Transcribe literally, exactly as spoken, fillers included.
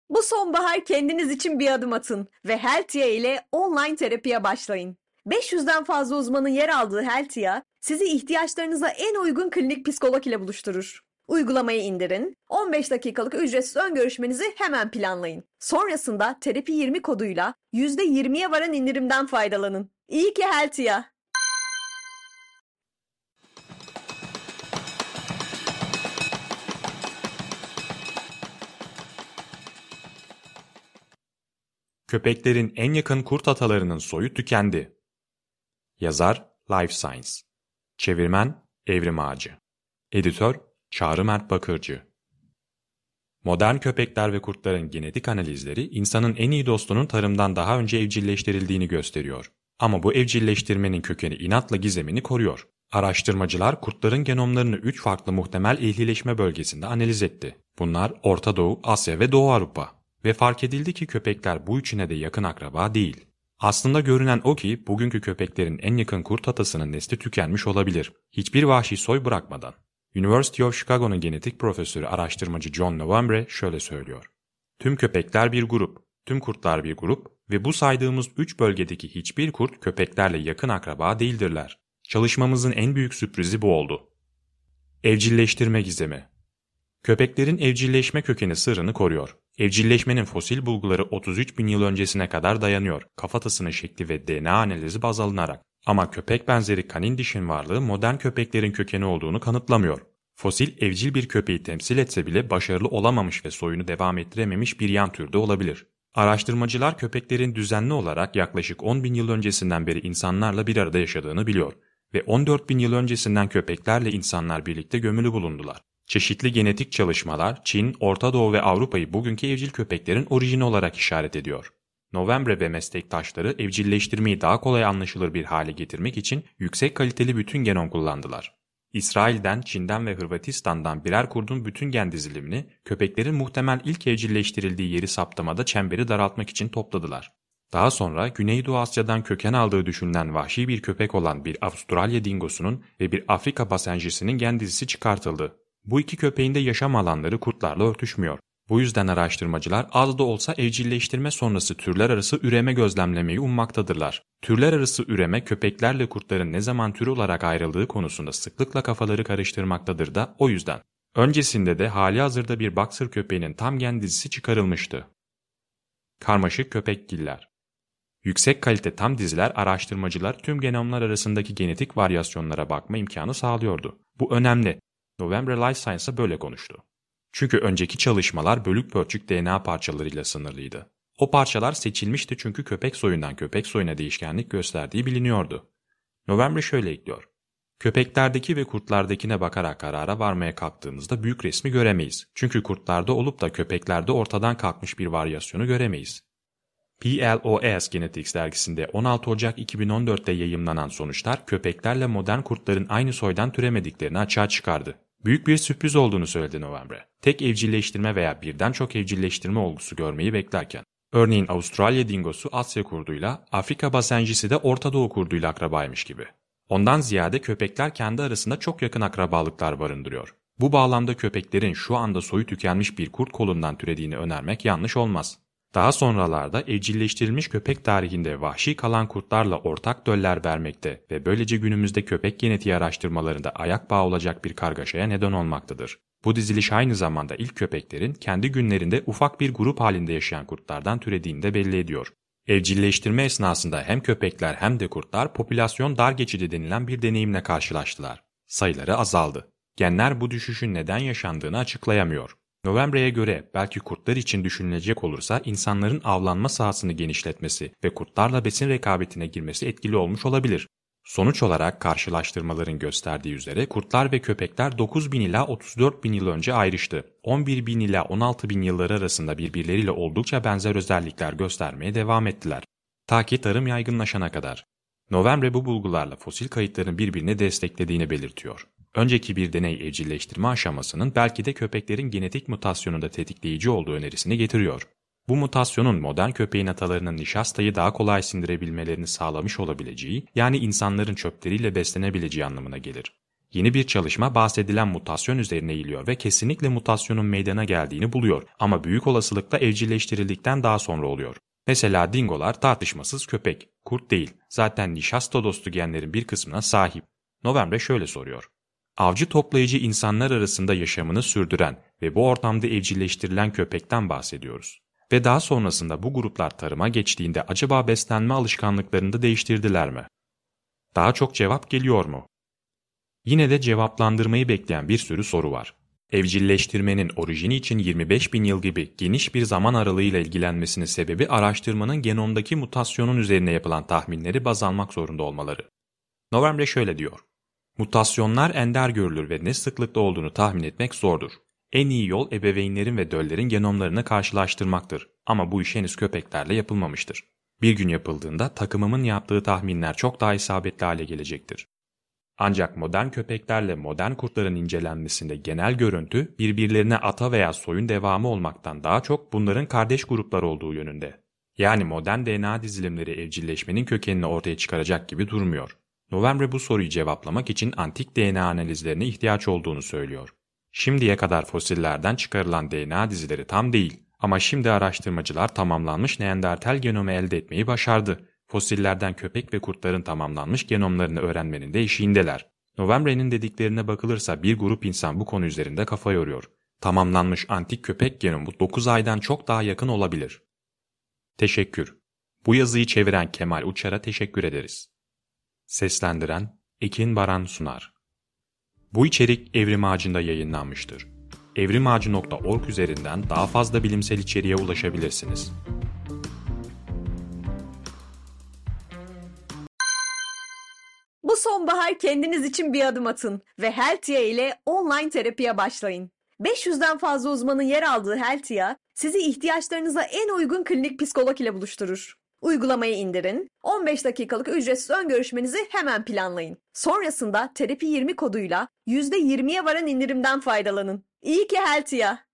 Bu sonbahar kendiniz için bir adım atın ve Heltia ile online terapiye başlayın. beş yüzden fazla uzmanın yer aldığı Heltia, sizi ihtiyaçlarınıza en uygun klinik psikolog ile buluşturur. Uygulamayı indirin, on beş dakikalık ücretsiz ön görüşmenizi hemen planlayın. Sonrasında terapi yirmi koduyla yüzde yirmiye varan indirimden faydalanın. İyi ki Heltia. Köpeklerin en yakın kurt atalarının soyu tükendi. Yazar Life Science. Çevirmen Evrim Ağacı. Editör Çağrı Mert Bakırcı. Modern köpekler ve kurtların genetik analizleri insanın en iyi dostunun tarımdan daha önce evcilleştirildiğini gösteriyor. Ama bu evcilleştirmenin kökeni inatla gizemini koruyor. Araştırmacılar kurtların genomlarını üç farklı muhtemel ehlileşme bölgesinde analiz etti. Bunlar Orta Doğu, Asya ve Doğu Avrupa. Ve fark edildi ki köpekler bu üçüne de yakın akraba değil. Aslında görünen o ki bugünkü köpeklerin en yakın kurt atasının nesli tükenmiş olabilir. Hiçbir vahşi soy bırakmadan. University of Chicago'nun genetik profesörü araştırmacı John Novembre şöyle söylüyor. Tüm köpekler bir grup, tüm kurtlar bir grup ve bu saydığımız üç bölgedeki hiçbir kurt köpeklerle yakın akraba değildirler. Çalışmamızın en büyük sürprizi bu oldu. Evcilleştirme gizemi. Köpeklerin evcilleşme kökeni sırrını koruyor. Evcilleşmenin fosil bulguları otuz üç bin yıl öncesine kadar dayanıyor. Kafatasının şekli ve D N A analizi baz alınarak. Ama köpek benzeri kanin dişin varlığı modern köpeklerin kökeni olduğunu kanıtlamıyor. Fosil evcil bir köpeği temsil etse bile başarılı olamamış ve soyunu devam ettirememiş bir yan türde olabilir. Araştırmacılar köpeklerin düzenli olarak yaklaşık on bin yıl öncesinden beri insanlarla bir arada yaşadığını biliyor. Ve on dört bin yıl öncesinden köpeklerle insanlar birlikte gömülü bulundular. Çeşitli genetik çalışmalar Çin, Orta Doğu ve Avrupa'yı bugünkü evcil köpeklerin orijini olarak işaret ediyor. Novembre ve meslektaşları evcilleştirmeyi daha kolay anlaşılır bir hale getirmek için yüksek kaliteli bütün genom kullandılar. İsrail'den, Çin'den ve Hırvatistan'dan birer kurdun bütün gen dizilimini köpeklerin muhtemel ilk evcilleştirildiği yeri saptamada çemberi daraltmak için topladılar. Daha sonra Güneydoğu Asya'dan köken aldığı düşünülen vahşi bir köpek olan bir Avustralya dingosunun ve bir Afrika basenjisinin gen dizisi çıkartıldı. Bu iki köpeğin de yaşam alanları kurtlarla örtüşmüyor. Bu yüzden araştırmacılar az da olsa evcilleştirme sonrası türler arası üreme gözlemlemeyi ummaktadırlar. Türler arası üreme köpeklerle kurtların ne zaman tür olarak ayrıldığı konusunda sıklıkla kafaları karıştırmaktadır da o yüzden. Öncesinde de halihazırda bir boxer köpeğinin tam gen dizisi çıkarılmıştı. Karmaşık köpekgiller. Yüksek kalite tam diziler araştırmacılar tüm genomlar arasındaki genetik varyasyonlara bakma imkanı sağlıyordu. Bu önemli. Novembre Life Science'a böyle konuştu. Çünkü önceki çalışmalar bölük pörçük D N A parçalarıyla sınırlıydı. O parçalar seçilmişti çünkü köpek soyundan köpek soyuna değişkenlik gösterdiği biliniyordu. Novembre şöyle ekliyor. Köpeklerdeki ve kurtlardakine bakarak karara varmaya kalktığımızda büyük resmi göremeyiz. Çünkü kurtlarda olup da köpeklerde ortadan kalkmış bir varyasyonu göremeyiz. P L O S Genetics dergisinde on altı Ocak iki bin on dört'te yayımlanan sonuçlar köpeklerle modern kurtların aynı soydan türemediklerini açığa çıkardı. Büyük bir sürpriz olduğunu söyledi Novembre. Tek evcilleştirme veya birden çok evcilleştirme olgusu görmeyi beklerken. Örneğin Avustralya dingosu Asya kurduyla, Afrika basenjisi de Orta Doğu kurduyla akrabaymış gibi. Ondan ziyade köpekler kendi arasında çok yakın akrabalıklar barındırıyor. Bu bağlamda köpeklerin şu anda soyu tükenmiş bir kurt kolundan türediğini önermek yanlış olmaz. Daha sonralarda evcilleştirilmiş köpek tarihinde vahşi kalan kurtlarla ortak döller vermekte ve böylece günümüzde köpek genetiği araştırmalarında ayak bağı olacak bir kargaşaya neden olmaktadır. Bu diziliş aynı zamanda ilk köpeklerin kendi günlerinde ufak bir grup halinde yaşayan kurtlardan türediğini de belli ediyor. Evcilleştirme esnasında hem köpekler hem de kurtlar popülasyon dar geçidi denilen bir deneyimle karşılaştılar. Sayıları azaldı. Genler bu düşüşün neden yaşandığını açıklayamıyor. Novembre'ye göre belki kurtlar için düşünülecek olursa insanların avlanma sahasını genişletmesi ve kurtlarla besin rekabetine girmesi etkili olmuş olabilir. Sonuç olarak karşılaştırmaların gösterdiği üzere kurtlar ve köpekler dokuz bin ila otuz dört bin yıl önce ayrıştı. on bir bin ila on altı bin yılları arasında birbirleriyle oldukça benzer özellikler göstermeye devam ettiler. Ta ki tarım yaygınlaşana kadar. Novembre bu bulgularla fosil kayıtların birbirini desteklediğini belirtiyor. Önceki bir deney evcilleştirme aşamasının belki de köpeklerin genetik mutasyonunda tetikleyici olduğu önerisini getiriyor. Bu mutasyonun modern köpeğin atalarının nişastayı daha kolay sindirebilmelerini sağlamış olabileceği, yani insanların çöpleriyle beslenebileceği anlamına gelir. Yeni bir çalışma bahsedilen mutasyon üzerine eğiliyor ve kesinlikle mutasyonun meydana geldiğini buluyor ama büyük olasılıkla evcilleştirildikten daha sonra oluyor. Mesela dingolar tartışmasız köpek, kurt değil. Zaten nişasta dostu genlerin bir kısmına sahip. Novembre şöyle soruyor. Avcı toplayıcı insanlar arasında yaşamını sürdüren ve bu ortamda evcilleştirilen köpekten bahsediyoruz. Ve daha sonrasında bu gruplar tarıma geçtiğinde acaba beslenme alışkanlıklarını da değiştirdiler mi? Daha çok cevap geliyor mu? Yine de cevaplandırmayı bekleyen bir sürü soru var. Evcilleştirmenin orijini için yirmi beş bin yıl gibi geniş bir zaman aralığıyla ilgilenmesinin sebebi araştırmanın genomdaki mutasyonun üzerine yapılan tahminleri baz almak zorunda olmaları. Novembre şöyle diyor. Mutasyonlar ender görülür ve ne sıklıkta olduğunu tahmin etmek zordur. En iyi yol ebeveynlerin ve döllerin genomlarını karşılaştırmaktır ama bu iş henüz köpeklerle yapılmamıştır. Bir gün yapıldığında takımımın yaptığı tahminler çok daha isabetli hale gelecektir. Ancak modern köpeklerle modern kurtların incelenmesinde genel görüntü birbirlerine ata veya soyun devamı olmaktan daha çok bunların kardeş gruplar olduğu yönünde. Yani modern D N A dizilimleri evcilleşmenin kökenini ortaya çıkaracak gibi durmuyor. Novembre bu soruyu cevaplamak için antik D N A analizlerine ihtiyaç olduğunu söylüyor. Şimdiye kadar fosillerden çıkarılan D N A dizileri tam değil ama şimdi araştırmacılar tamamlanmış Neandertal genomu elde etmeyi başardı. Fosillerden köpek ve kurtların tamamlanmış genomlarını öğrenmenin de eşiğindeler. Novembre'nin dediklerine bakılırsa bir grup insan bu konu üzerinde kafa yoruyor. Tamamlanmış antik köpek genomu dokuz aydan çok daha yakın olabilir. Teşekkür. Bu yazıyı çeviren Kemal Uçar'a teşekkür ederiz. Seslendiren Ekin Baran Sunar. Bu içerik Evrim Ağacı'nda yayınlanmıştır. evrimağacı nokta org üzerinden daha fazla bilimsel içeriğe ulaşabilirsiniz. Bu sonbahar kendiniz için bir adım atın ve Heltia ile online terapiye başlayın. beş yüzden fazla uzmanın yer aldığı Heltia, sizi ihtiyaçlarınıza en uygun klinik psikolog ile buluşturur. Uygulamayı indirin, on beş dakikalık ücretsiz ön görüşmenizi hemen planlayın. Sonrasında terapi yirmi koduyla yüzde yirmiye varan indirimden faydalanın. İyi ki Heltia!